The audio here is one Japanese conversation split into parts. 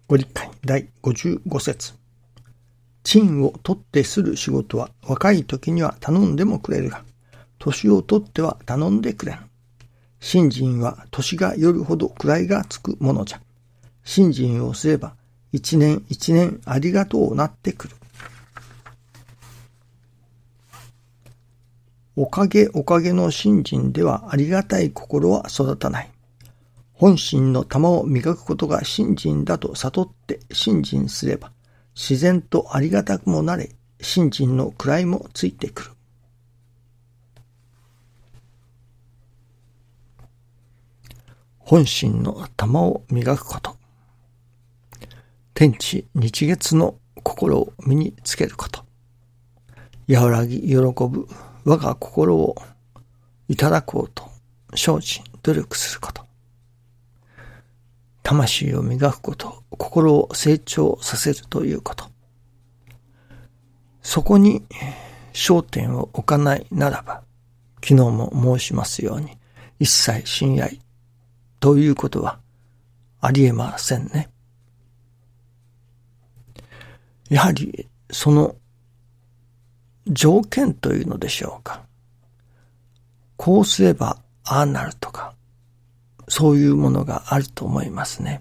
ご理解第55節。賃を取ってする仕事は若い時には頼んでもくれるが、年を取っては頼んでくれん。信心は年がよるほど位がつくものじゃ。信心をすれば一年一年ありがとうなってくる。おかげの信心ではありがたい心は育たない。本心の玉を磨くことが信心だと悟って信心すれば、自然とありがたくもなれ、信心の位もついてくる。本心の玉を磨くこと。天地日月の心を身につけること。和らぎ喜ぶ我が心をいただこうと精進努力すること。魂を磨くこと、心を成長させるということ。そこに焦点を置かないならば、昨日も申しますように、一切親愛ということはありえませんね。やはりその条件というのでしょうか。こうすればああなるとか、そういうものがあると思いますね。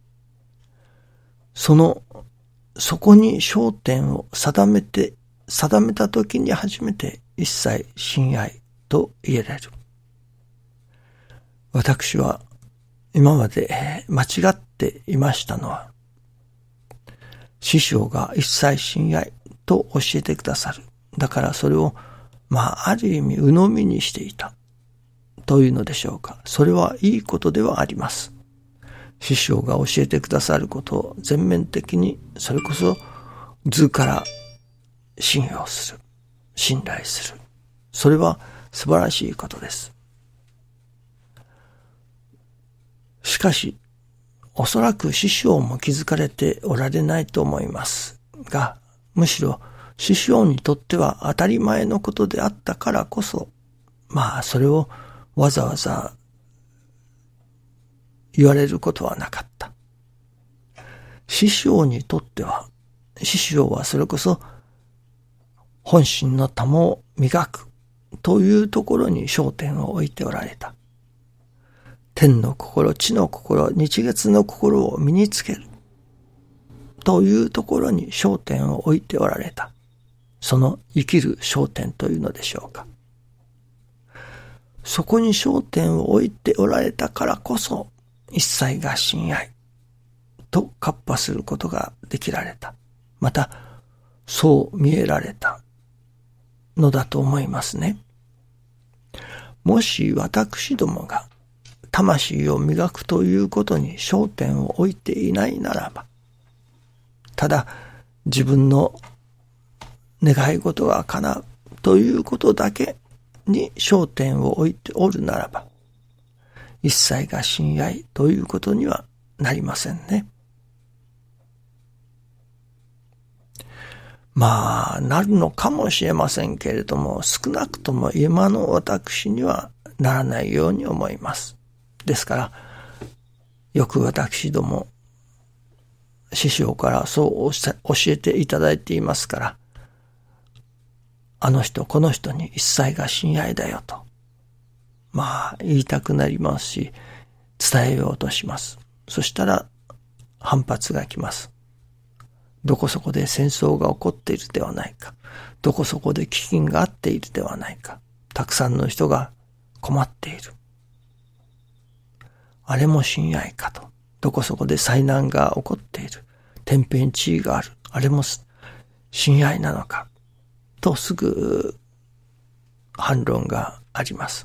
そこに焦点を定めたときに初めて一切親愛と言えられる。私は今まで間違っていましたのは、師匠が一切親愛と教えてくださる。だからそれをある意味鵜呑みにしていたというのでしょうか。それはいいことではあります。師匠が教えてくださることを全面的に、それこそ図から信用する、信頼する。それは素晴らしいことです。しかし、おそらく師匠も気づかれておられないと思いますが、むしろ師匠にとっては当たり前のことであったからこそ、それをわざわざ言われることはなかった。師匠にとっては、師匠はそれこそ本心の玉を磨くというところに焦点を置いておられた。天の心、地の心、日月の心を身につけるというところに焦点を置いておられた。その生きる焦点というのでしょうか。そこに焦点を置いておられたからこそ、一切が親愛と喝破することができられた。また、そう見えられたのだと思いますね。もし私どもが魂を磨くということに焦点を置いていないならば、ただ自分の願い事が叶うということだけに焦点を置いておるならば、一切が親愛ということにはなりませんね。なるのかもしれませんけれども、少なくとも今の私にはならないように思います。ですから、よく私ども、師匠からそう教えていただいていますから、あの人この人に一切が親愛だよと、言いたくなりますし、伝えようとします。そしたら反発が来ます。どこそこで戦争が起こっているではないか。どこそこで飢饉があっているではないか。たくさんの人が困っている。あれも親愛かと。どこそこで災難が起こっている。天変地異がある。あれも親愛なのか。とすぐ反論があります。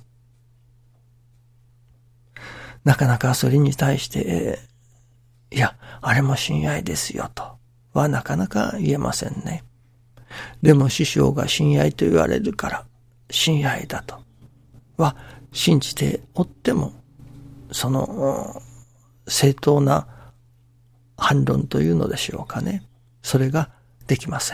なかなかそれに対して、いや、あれも親愛ですよとはなかなか言えませんね。でも師匠が親愛と言われるから親愛だとは信じておっても、その正当な反論というのでしょうかね。それができません。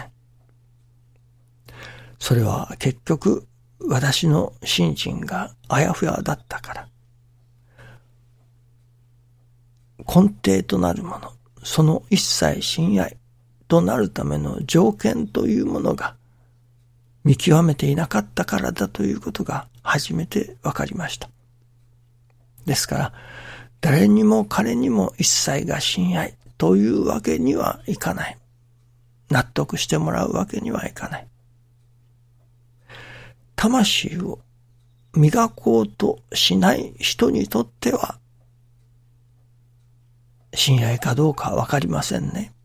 それは結局私の信心があやふやだったから。根底となるもの、 その一切親愛となるための条件というものが見極めていなかったからだということが初めて分かりました。ですから、誰にも彼にも一切が親愛というわけにはいかない。納得してもらうわけにはいかない。魂を磨こうとしない人にとっては、親愛かどうかわかりませんね。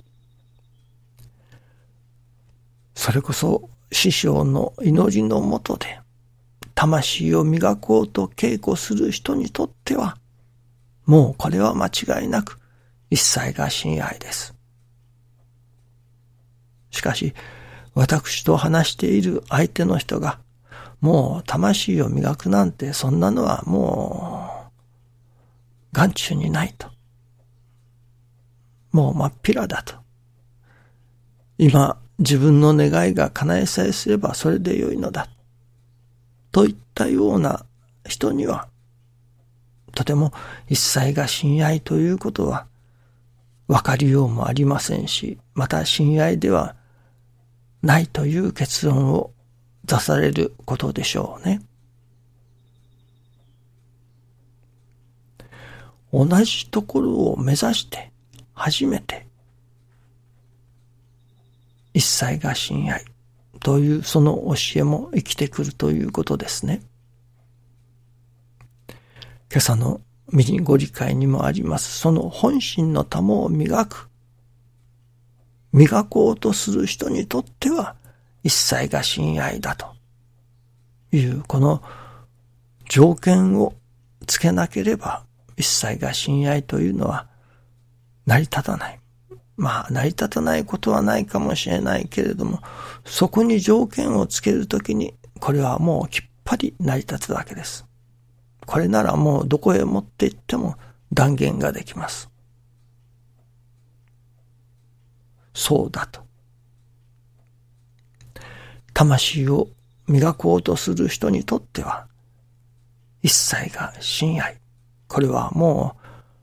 それこそ師匠の祈りのもとで、魂を磨こうと稽古する人にとっては、もうこれは間違いなく一切が親愛です。しかし、私と話している相手の人が、もう魂を磨くなんてそんなのはもう眼中にないと。もう真っ平だと。今自分の願いが叶えさえすればそれでよいのだ。といったような人には、とても一切が親愛ということは分かりようもありませんし、また親愛ではないという結論を出されることでしょうね。同じところを目指して初めて一切が親愛というその教えも生きてくるということですね。今朝のミニご理解にもあります、その本心の玉を磨こうとする人にとっては一切が親愛だというこの条件をつけなければ一切が親愛というのは成り立たない。まあ成り立たないことはないかもしれないけれども、そこに条件をつけるときにこれはもうきっぱり成り立つわけです。これならもうどこへ持って行っても断言ができます。そうだと。魂を磨こうとする人にとっては一切が親愛。これはもう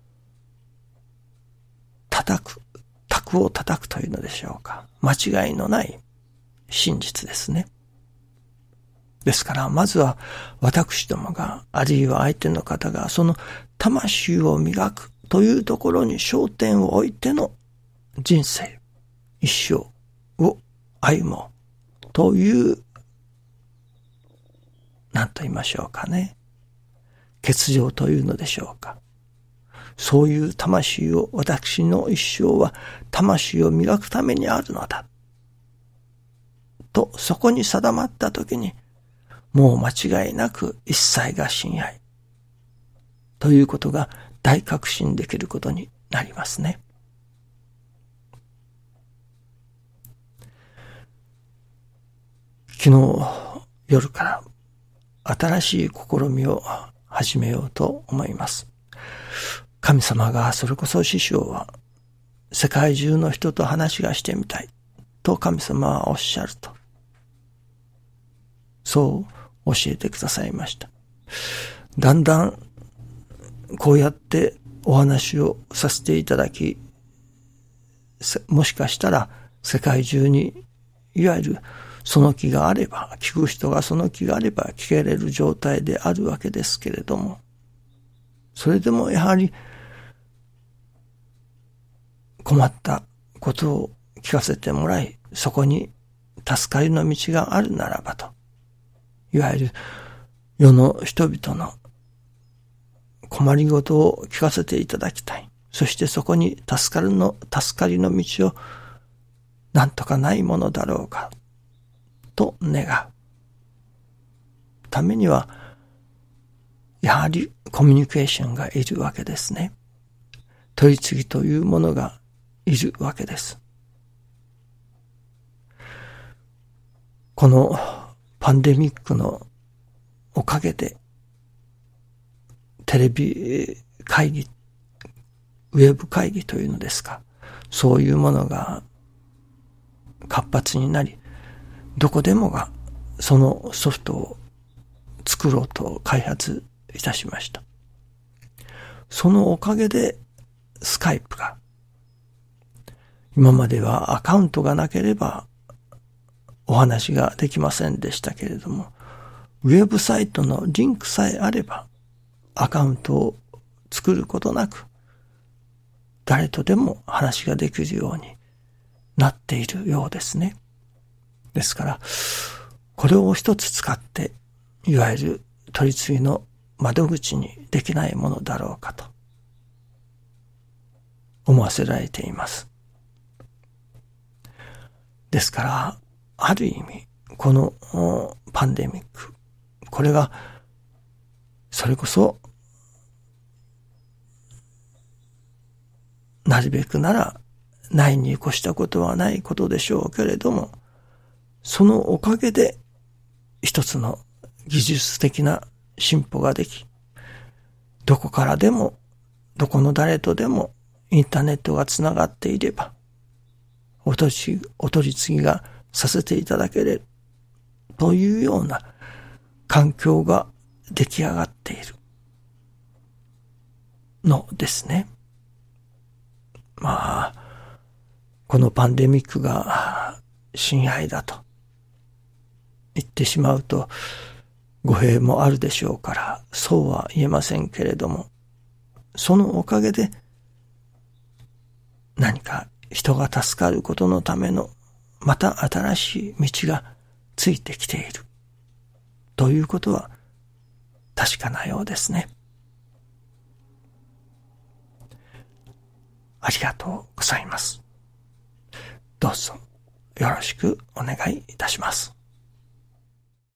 卓を叩くというのでしょうか。間違いのない真実ですね。ですからまずは私どもが、あるいは相手の方がその魂を磨くというところに焦点を置いての人生、一生を歩もうという、何と言いましょうかね。欠如というのでしょうか。そういう魂を、私の一生は魂を磨くためにあるのだ。と、そこに定まったときに、もう間違いなく一切が親愛。ということが大確信できることになりますね。昨日夜から新しい試みを始めようと思います。神様が、それこそ師匠は世界中の人と話がしてみたいと神様はおっしゃると、そう教えてくださいました。だんだんこうやってお話をさせていただき、もしかしたら世界中にいわゆるその気があれば、聞く人がその気があれば聞けれる状態であるわけですけれども、それでもやはり困ったことを聞かせてもらい、そこに助かりの道があるならばと、いわゆる世の人々の困りごとを聞かせていただきたい。そしてそこに助かりの道をなんとかないものだろうかと願うためには、やはりコミュニケーションがいるわけですね。取り次ぎというものがいるわけです。このパンデミックのおかげで、テレビ会議、ウェブ会議というのですか、そういうものが活発になり、どこでもがそのソフトを作ろうと開発いたしました。そのおかげでスカイプが今まではアカウントがなければお話ができませんでしたけれども、ウェブサイトのリンクさえあればアカウントを作ることなく誰とでも話ができるようになっているようですね。ですから、これを一つ使って、いわゆる取り次ぎの窓口にできないものだろうかと思わせられています。ですから、ある意味、このパンデミック、これが、それこそ、なるべくなら、ないに越したことはないことでしょうけれども、そのおかげで、一つの技術的な進歩ができ、どこからでも、どこの誰とでも、インターネットがつながっていれば、お取り次ぎがさせていただけるというような環境が出来上がっているのですね。まあ、このパンデミックが親愛だと言ってしまうと語弊もあるでしょうから、そうは言えませんけれども、そのおかげで何か人が助かることのためのまた新しい道がついてきているということは確かなようですね。ありがとうございます。どうぞよろしくお願いいたします。